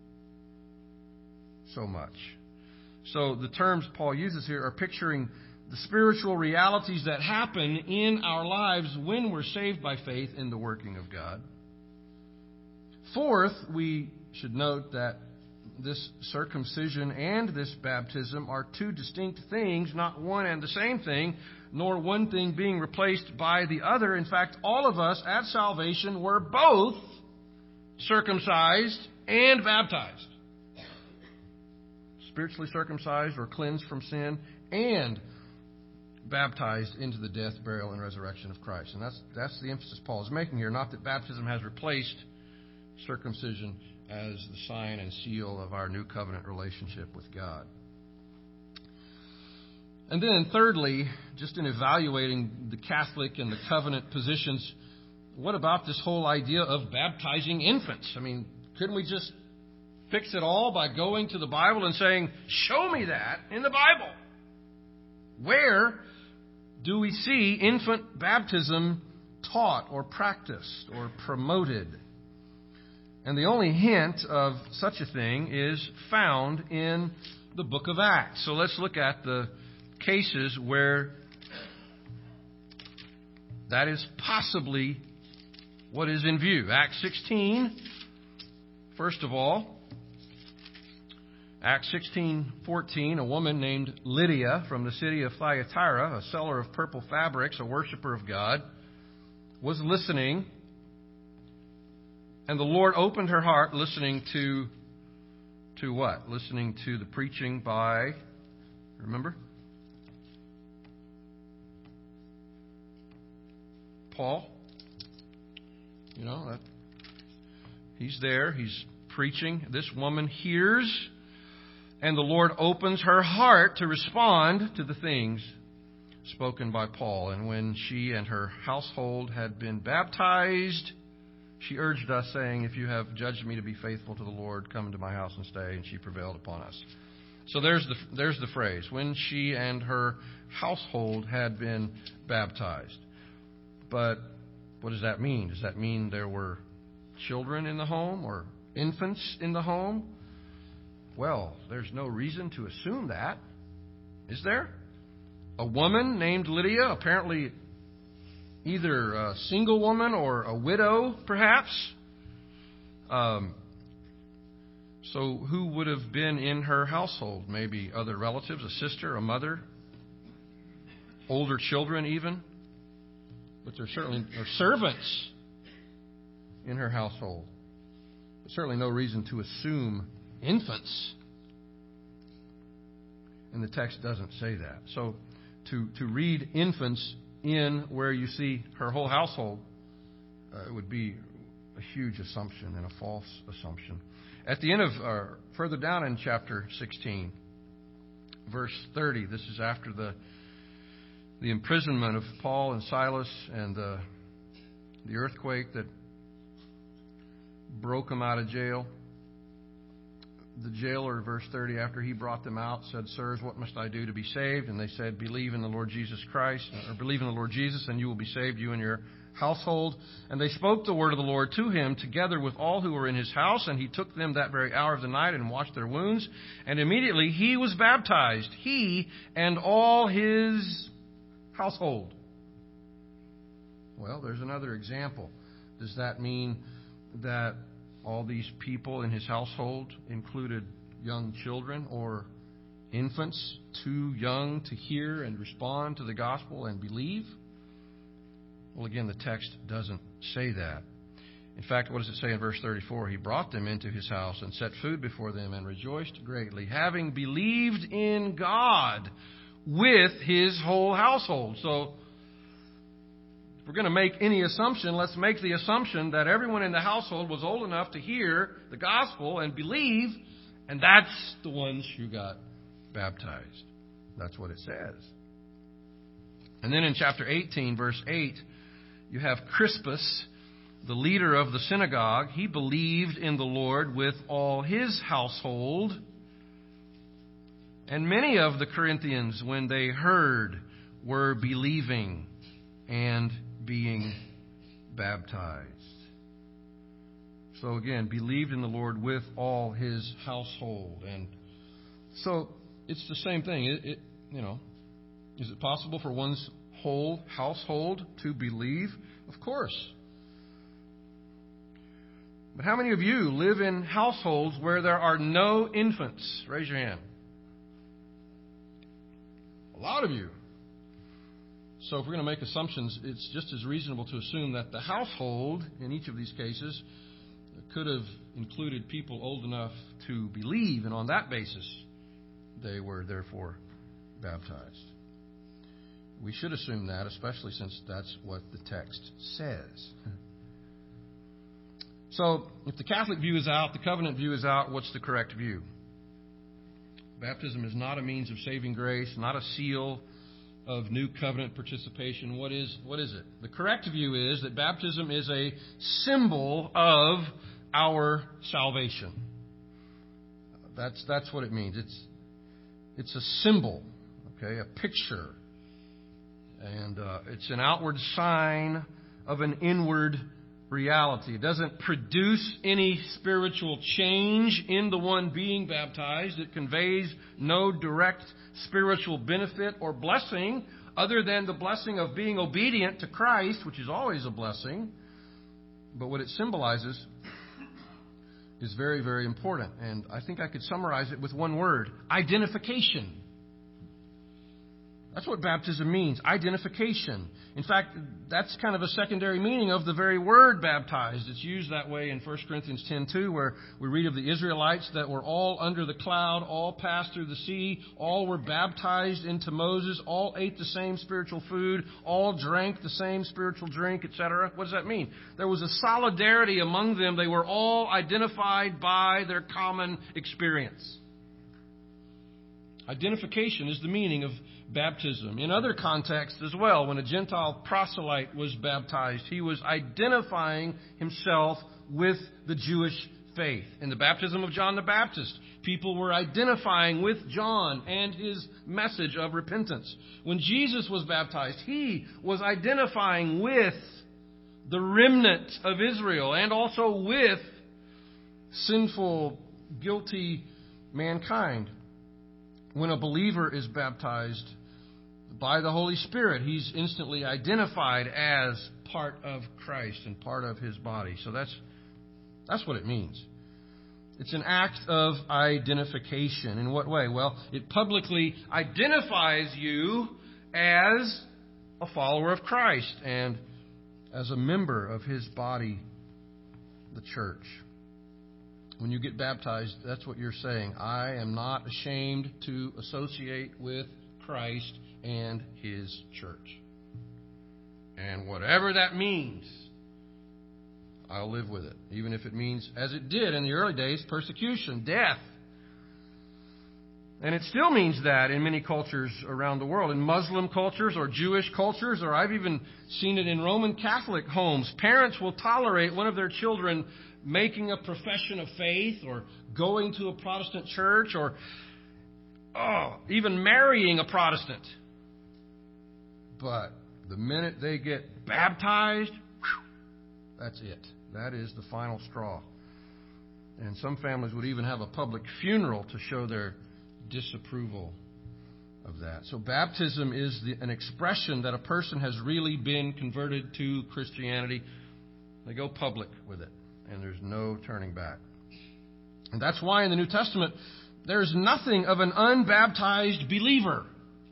Speaker 3: so much. So the terms Paul uses here are picturing the spiritual realities that happen in our lives when we're saved by faith in the working of God. Fourth, we should note that this circumcision and this baptism are two distinct things, not one and the same thing, nor one thing being replaced by the other. In fact, all of us at salvation were both circumcised and baptized. Spiritually circumcised or cleansed from sin, and baptized into the death, burial, and resurrection of Christ. And that's that's the emphasis Paul is making here. Not that baptism has replaced circumcision as the sign and seal of our new covenant relationship with God. And then thirdly, just in evaluating the Catholic and the covenant positions, what about this whole idea of baptizing infants? I mean, couldn't we just fix it all by going to the Bible and saying, show me that in the Bible? Where do we see infant baptism taught or practiced or promoted? And the only hint of such a thing is found in the book of Acts. So let's look at the cases where that is possibly what is in view. Acts sixteen, first of all. Acts sixteen fourteen, a woman named Lydia from the city of Thyatira, a seller of purple fabrics, a worshiper of God, was listening, and the Lord opened her heart listening to, to what? Listening to the preaching by, remember? Paul. You know, that, he's there, he's preaching. This woman hears, and the Lord opens her heart to respond to the things spoken by Paul. And when she and her household had been baptized, she urged us, saying, if you have judged me to be faithful to the Lord, come into my house and stay. And she prevailed upon us. So there's the, there's the phrase, when she and her household had been baptized. But what does that mean? Does that mean there were children in the home or infants in the home? Well, there's no reason to assume that, is there? A woman named Lydia, apparently either a single woman or a widow, perhaps. Um, so who would have been in her household? Maybe other relatives, a sister, a mother, older children even. But there certainly are servants in her household. There's certainly no reason to assume infants. And the text doesn't say that. So to, to read infants in where you see her whole household uh, would be a huge assumption and a false assumption. At the end of, uh, further down in chapter sixteen, verse thirty, this is after the the imprisonment of Paul and Silas and the, the earthquake that broke them out of jail. The jailer, verse thirty, after he brought them out, said, sirs, what must I do to be saved? And they said, believe in the Lord Jesus Christ, or believe in the Lord Jesus, and you will be saved, you and your household. And they spoke the word of the Lord to him, together with all who were in his house. And he took them that very hour of the night and washed their wounds. And immediately he was baptized, he and all his household. Well, there's another example. Does that mean that all these people in his household included young children or infants too young to hear and respond to the gospel and believe? Well, again, the text doesn't say that. In fact, what does it say in verse thirty-four? He brought them into his house and set food before them and rejoiced greatly, having believed in God with his whole household. So, if we're going to make any assumption, let's make the assumption that everyone in the household was old enough to hear the gospel and believe, and that's the ones who got baptized. That's what it says. And then in chapter eighteen, verse eight, you have Crispus, the leader of the synagogue. He believed in the Lord with all his household. And many of the Corinthians, when they heard, were believing and being baptized. So again, believed in the Lord with all his household. And so it's the same thing. It, it, you know, is it possible for one's whole household to believe? Of course. But how many of you live in households where there are no infants? Raise your hand. A lot of you. So if we're going to make assumptions, it's just as reasonable to assume that the household, in each of these cases, could have included people old enough to believe, and on that basis, they were therefore baptized. We should assume that, especially since that's what the text says. So, if the Catholic view is out, the covenant view is out, what's the correct view? Baptism is not a means of saving grace, not a seal of new covenant participation. What is, what is it? The correct view is that baptism is a symbol of our salvation. That's, that's what it means. It's, it's a symbol, okay, a picture. And uh, it's an outward sign of an inward reality. It doesn't produce any spiritual change in the one being baptized. It conveys no direct spiritual benefit or blessing other than the blessing of being obedient to Christ, which is always a blessing. But what it symbolizes is very, very important. And I think I could summarize it with one word: identification. That's what baptism means, identification. In fact, that's kind of a secondary meaning of the very word baptized. It's used that way in First Corinthians ten two, where we read of the Israelites that were all under the cloud, all passed through the sea, all were baptized into Moses, all ate the same spiritual food, all drank the same spiritual drink, et cetera. What does that mean? There was a solidarity among them. They were all identified by their common experience. Identification is the meaning of baptism. In other contexts as well, when a Gentile proselyte was baptized, he was identifying himself with the Jewish faith. In the baptism of John the Baptist, people were identifying with John and his message of repentance. When Jesus was baptized, he was identifying with the remnant of Israel and also with sinful, guilty mankind. When a believer is baptized by the Holy Spirit, he's instantly identified as part of Christ and part of His body. So that's that's what it means. It's an act of identification. In what way? Well, it publicly identifies you as a follower of Christ and as a member of His body, the church. When you get baptized, that's what you're saying. I am not ashamed to associate with Christ and His church. And whatever that means, I'll live with it. Even if it means, as it did in the early days, persecution, death. And it still means that in many cultures around the world. In Muslim cultures or Jewish cultures, or I've even seen it in Roman Catholic homes. Parents will tolerate one of their children making a profession of faith or going to a Protestant church or oh, even marrying a Protestant. But the minute they get baptized, whew, that's it. That is the final straw. And some families would even have a public funeral to show their disapproval of that. So baptism is the, an expression that a person has really been converted to Christianity. They go public with it, and there's no turning back. And that's why in the New Testament, there's nothing of an unbaptized believer.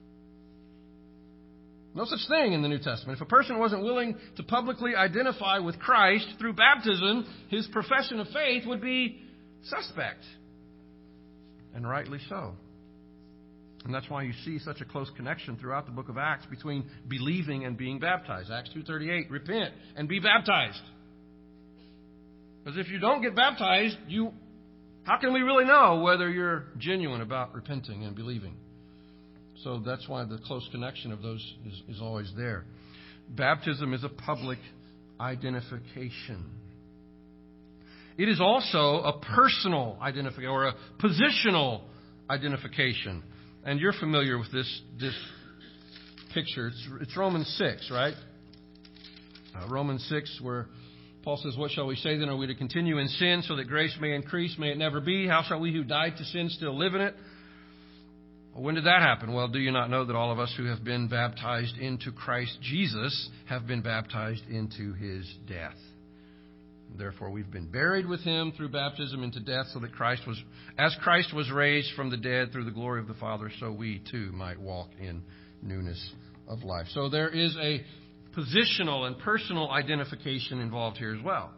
Speaker 3: No such thing in the New Testament. If a person wasn't willing to publicly identify with Christ through baptism, his profession of faith would be suspect. And rightly so. And that's why you see such a close connection throughout the book of Acts between believing and being baptized. Acts two thirty-eight, repent and be baptized. Because if you don't get baptized, you how can we really know whether you're genuine about repenting and believing? So that's why the close connection of those is, is always there. Baptism is a public identification. It is also a personal identification or a positional identification. And you're familiar with this this picture. It's, it's Romans six, right? Uh, Romans six, where Paul says, "What shall we say then? Are we to continue in sin so that grace may increase? May it never be. How shall we who died to sin still live in it?" Well, when did that happen? Well, do you not know that all of us who have been baptized into Christ Jesus have been baptized into His death? Therefore, we've been buried with Him through baptism into death, so that Christ was, as Christ was raised from the dead through the glory of the Father, so we too might walk in newness of life. So there is a positional and personal identification involved here as well.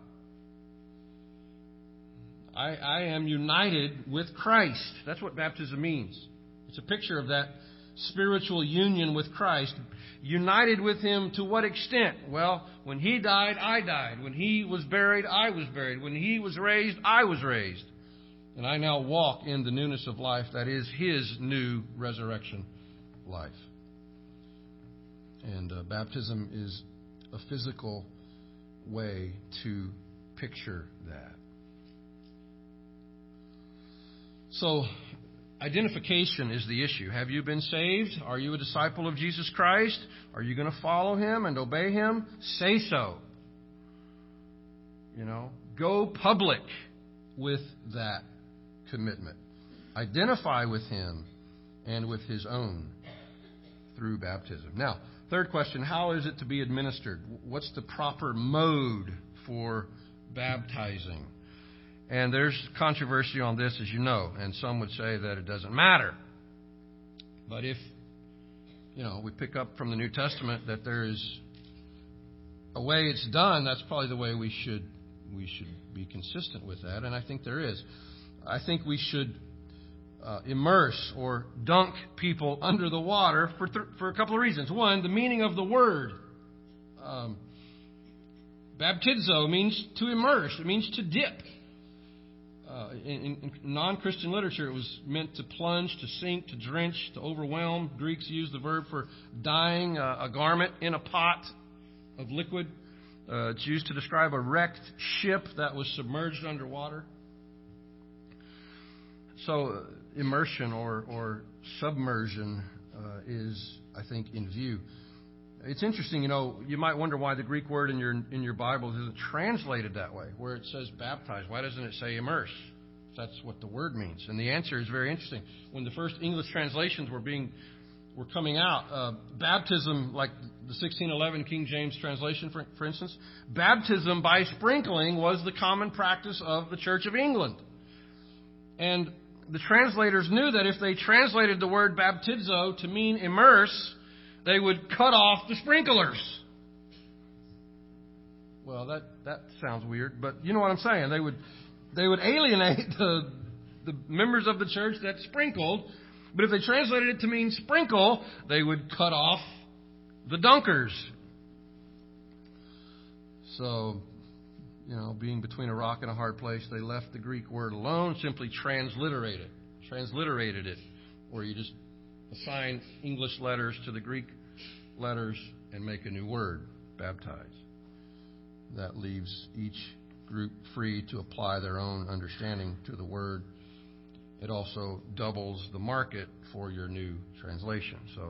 Speaker 3: I, I am united with Christ. That's what baptism means. It's a picture of that spiritual union with Christ. united with Him to what extent? Well, when He died, I died. When He was buried, I was buried. When He was raised, I was raised. And I now walk in the newness of life that is His new resurrection life. And uh, baptism is a physical way to picture that. So, identification is the issue. Have you been saved? Are you a disciple of Jesus Christ? Are you going to follow Him and obey Him? Say so. You know, go public with that commitment. Identify with Him and with His own through baptism. Now, third question, how is it to be administered? What's the proper mode for baptizing? And there's controversy on this, as you know, and some would say that it doesn't matter. But if, you know, we pick up from the New Testament that there is a way it's done, that's probably the way we should we should be consistent with that, and I think there is. I think we should uh, immerse or dunk people under the water for th- for a couple of reasons. One, the meaning of the word. Um, baptizo means to immerse. It means to dip. Uh, in, in non-Christian literature, it was meant to plunge, to sink, to drench, to overwhelm. Greeks used the verb for dyeing uh, a garment in a pot of liquid. Uh, it's used to describe a wrecked ship that was submerged underwater. So, uh, immersion or, or submersion uh, is, I think, in view. It's interesting, you know, you might wonder why the Greek word in your in your Bible isn't translated that way, where it says baptize. Why doesn't it say immerse? That's what the word means. And the answer is very interesting. When the first English translations were being were coming out, uh, baptism, like the sixteen eleven King James translation, for, for instance, baptism by sprinkling was the common practice of the Church of England. And the translators knew that if they translated the word baptizo to mean immerse, they would cut off the sprinklers. Well, that, that sounds weird, but you know what I'm saying. They would they would alienate the, the members of the church that sprinkled, but if they translated it to mean sprinkle, they would cut off the dunkers. So, you know, being between a rock and a hard place, they left the Greek word alone, simply transliterated, transliterated it, where you just assign English letters to the Greek letters and make a new word, baptize. That leaves each group free to apply their own understanding to the word. It also doubles the market for your new translation. So,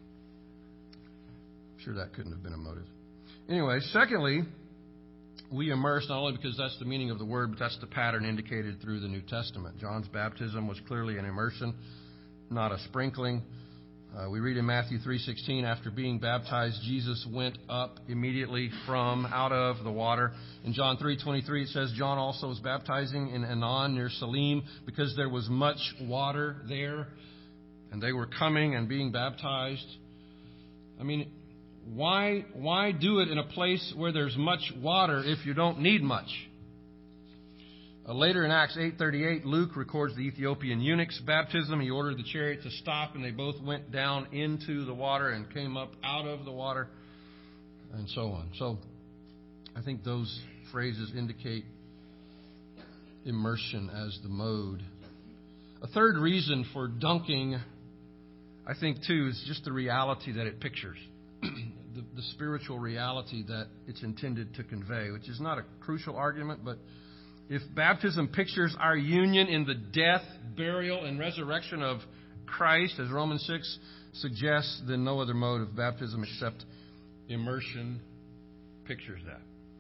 Speaker 3: I'm sure that couldn't have been a motive. Anyway, secondly, we immerse not only because that's the meaning of the word, but that's the pattern indicated through the New Testament. John's baptism was clearly an immersion, not a sprinkling. Uh, we read in Matthew three sixteen, after being baptized, Jesus went up immediately from out of the water. In John three twenty-three, it says John also was baptizing in Aenon near Salim because there was much water there, and they were coming and being baptized. I mean, why why do it in a place where there's much water if you don't need much? Uh, later in Acts eight thirty-eight, Luke records the Ethiopian eunuch's baptism. He ordered the chariot to stop, and they both went down into the water and came up out of the water, and so on. So I think those phrases indicate immersion as the mode. A third reason for dunking, I think, too, is just the reality that it pictures. the, the spiritual reality that it's intended to convey, which is not a crucial argument, but if baptism pictures our union in the death, burial, and resurrection of Christ, as Romans six suggests, then no other mode of baptism except immersion pictures that.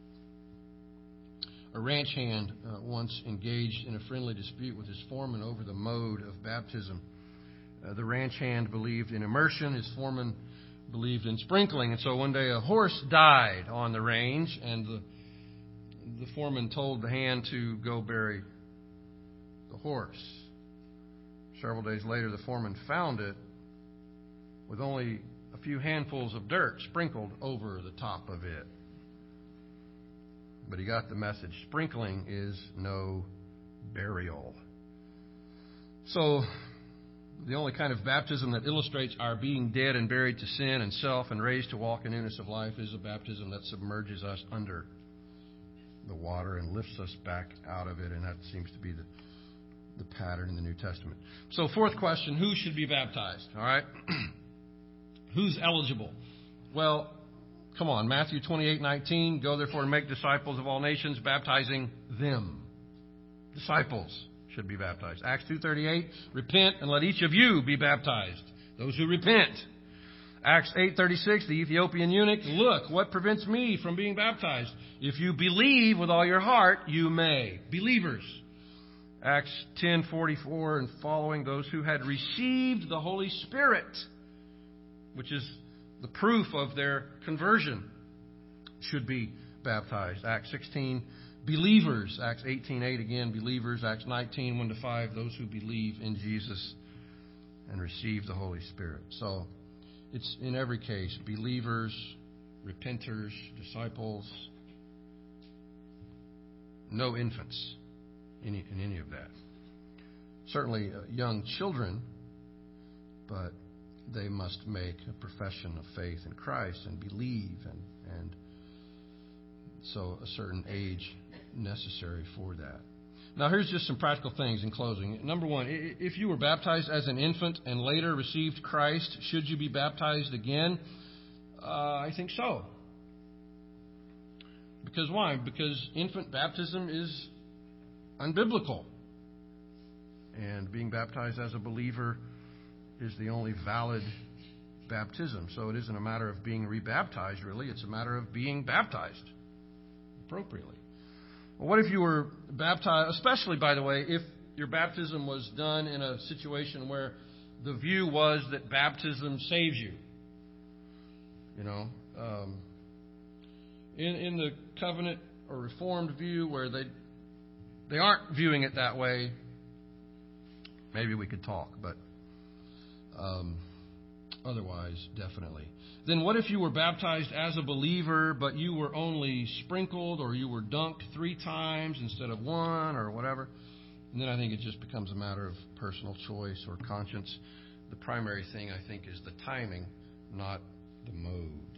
Speaker 3: A ranch hand uh, once engaged in a friendly dispute with his foreman over the mode of baptism. Uh, the ranch hand believed in immersion. His foreman believed in sprinkling. And so one day a horse died on the range, and the The foreman told the hand to go bury the horse. Several days later, the foreman found it with only a few handfuls of dirt sprinkled over the top of it. But he got the message. Sprinkling is no burial. So, the only kind of baptism that illustrates our being dead and buried to sin and self and raised to walk in newness of life is a baptism that submerges us under the water and lifts us back out of it, and that seems to be the, the pattern in the New Testament. So, fourth question, who should be baptized? All right? Who's eligible? Well, come on, Matthew twenty-eight nineteen, go therefore and make disciples of all nations, baptizing them. Disciples should be baptized. Acts two thirty-eight, repent and let each of you be baptized. Those who repent. Acts eight thirty-six, the Ethiopian eunuch, look, what prevents me from being baptized? If you believe with all your heart, you may. Believers. Acts ten forty-four and following, those who had received the Holy Spirit, which is the proof of their conversion, should be baptized. Acts sixteen, believers. Acts eighteen eight again, believers. Acts nineteen one to five, those who believe in Jesus and receive the Holy Spirit. So it's in every case, believers, repenters, disciples, no infants in any, in any of that. Certainly uh, young children, but they must make a profession of faith in Christ and believe, and, and so a certain age necessary for that. Now, here's just some practical things in closing. Number one, if you were baptized as an infant and later received Christ, should you be baptized again? Uh, I think so. Because why? Because infant baptism is unbiblical. And being baptized as a believer is the only valid baptism. So it isn't a matter of being rebaptized, really. It's a matter of being baptized appropriately. Well, what if you were baptized, especially, by the way, if your baptism was done in a situation where the view was that baptism saves you? You know, um, in, in the covenant or Reformed view where they they aren't viewing it that way, maybe we could talk, but um, otherwise, definitely. Then what if you were baptized as a believer, but you were only sprinkled or you were dunked three times instead of one or whatever? And then I think it just becomes a matter of personal choice or conscience. The primary thing, I think, is the timing, not the mode.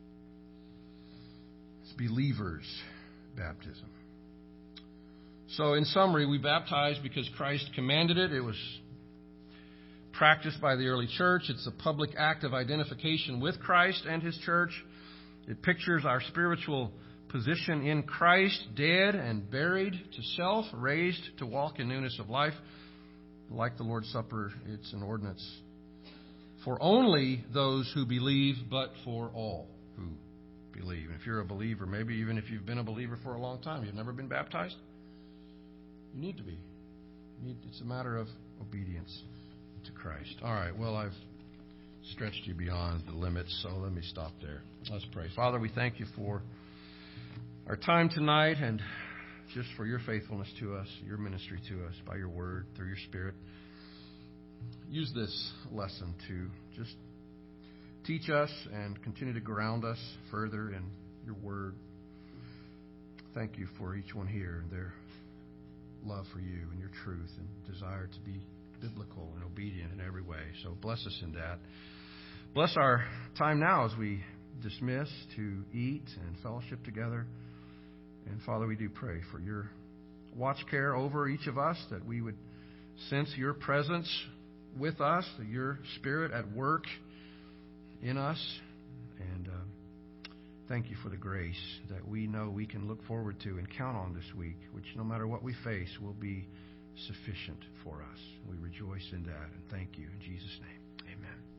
Speaker 3: It's believers' baptism. So in summary, we baptize because Christ commanded it. It was practiced by the early church. It's a public act of identification with Christ and His church. It pictures our spiritual position in Christ, dead and buried to self, raised to walk in newness of life. Like the Lord's Supper, it's an ordinance for only those who believe, but for all who believe. And if you're a believer, maybe even if you've been a believer for a long time, you've never been baptized, you need to be. You need, it's a matter of obedience to Christ. All right, well, I've stretched you beyond the limits, so let me stop there. Let's pray. Father, we thank you for our time tonight and just for your faithfulness to us, your ministry to us by your word, through your Spirit. Use this lesson to just teach us and continue to ground us further in your word. Thank you for each one here and their love for you and your truth and desire to be biblical and obedient in every way. So bless us in that. Bless our time now as we dismiss to eat and fellowship together. And Father, we do pray for your watch care over each of us, that we would sense your presence with us, your Spirit at work in us. And uh, thank you for the grace that we know we can look forward to and count on this week, which no matter what we face will be sufficient for us. We rejoice in that and thank you. In Jesus' name, amen.